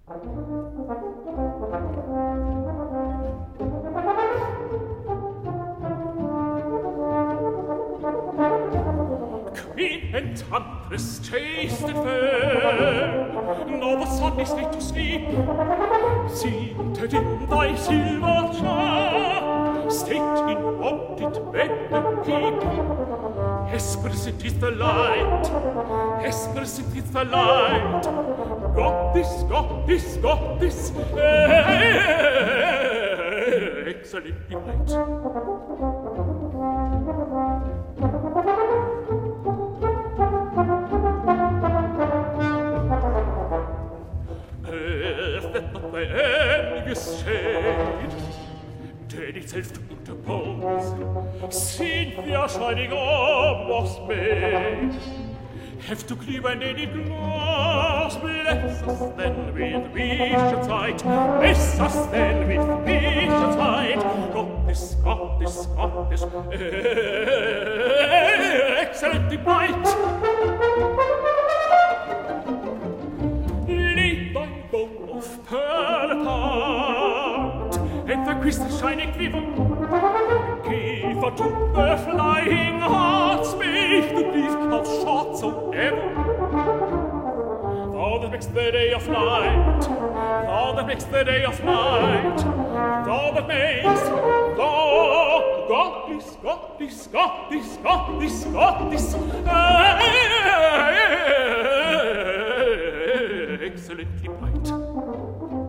Queen Enchantress chased it fair, no the sun is laid to sleep, seated in thy silver chair, state in vaulted bed and keep. Hesperus, it is the light, Hesperus, it is the light, goddess, goddess, goddess, excellently bright. Let not thy envious shade deign itself to interpose. Cynthia shining up was made, have to cleave an aided glass. Bless us then with vision sight, bless us then with vision sight. Goddess, goddess, goddess, excellently bright. Of pearl apart, and the crystal shining quiver, give unto the flying hearts, make the grief how short soever. Thou that makes the day of night, thou that makes the day of night, thou that makes, thou, goddess, goddess, goddess, goddess, goddess, excellently bright.